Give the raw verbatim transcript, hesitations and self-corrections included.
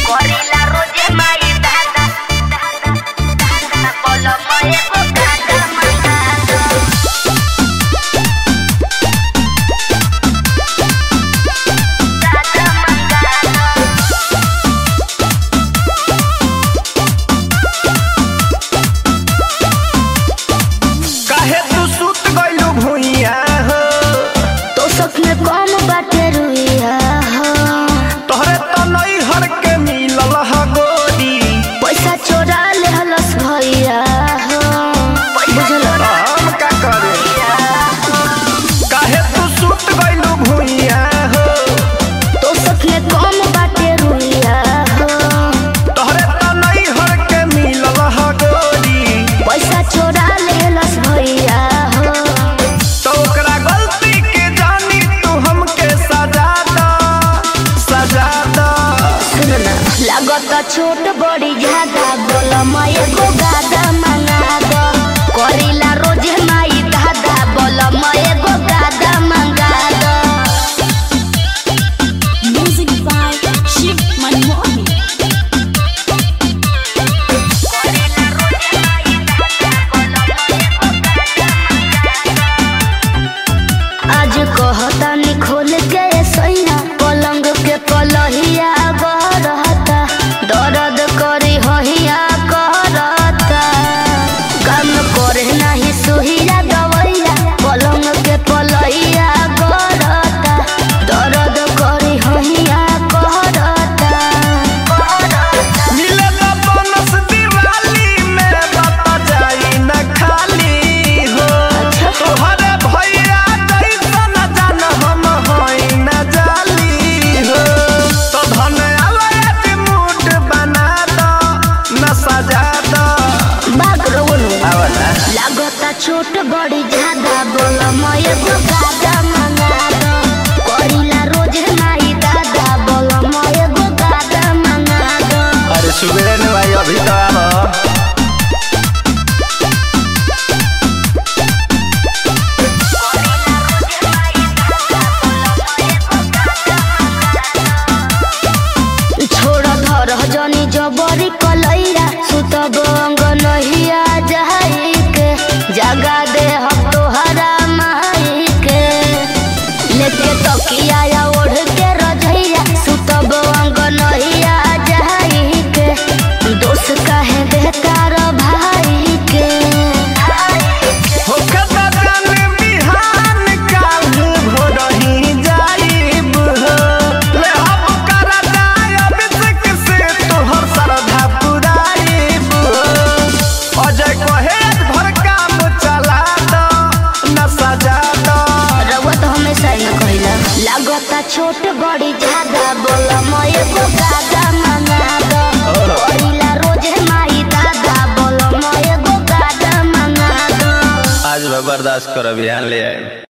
करीला रोजे माई दादा दादा बोलो मये को गादा मंगा काहे तू सुत गइलू भुइया हो तो सपने कम बाटे रुइया हो तोहरे तो नई हर के मिलल ह गोरी पैसा चोरा ले हलस भैया हो बुझल तो हम का करे काहे तू सुत गइलू भुइया हो तो सपने कम बाटे रुइया हो तोहरे तो नई हर के मिलल ह गोरी पैसा चोरा ले हलस भैया हो तो ओकरा गलती के जानी तू हमके सजा द सजा द सुन ना लागत छोट बड़ी ज्यादा बोल मये को गादा मंगा दो करीला रोजे माई दादा बोल मये को गादा मंगा दो Music by Shiv Manmohan. आज कहता नी खोल के सैया पलंग के पलहिया गरहता दर्द करी हहिया करता काम करे नहीं सुहिया दवैया पलंग के पलहिया गरहता दर्द करी हहिया करता मिले तो बोनस दिवाली में बता जाई न खाली हो तोहरे भैया जैसन जान हम होई न जाली हो तो धन आवाज मूड बना दो न सजा दो बाग रोनु आवला लागता छोट बड़ी ज्यादा बोल मये को गादा मंगा दो करीला रोजे माई दादा बोल मये को गादा मंगा दो अरे सुबह ने भाई अभी तो आवा छोड़ धर जनी जबरी कलैया सुतब अंग नहिया जाई के जगा दे हम तोहरा माई के लेके तकिया या ओढ़ के रजैया सुतब अंग नहिया जाई के दोस्त काहे बेकार भाई के होके बदन बिहान काल भोरही जाइब हो ले हम कर जाय अभिषेक से तोहर श्रद्धा पुराइब हो अजय कहे भर काम चला दो न सजा दो रउआ तो हमेशा ही कहिला लागता छोट बड़ी ज्यादा बोल मये को गादा मंगा दो करीला रोजे माई दादा बोल मये को गादा मंगा दो आज बर्दाश्त कर बिहान ले आए।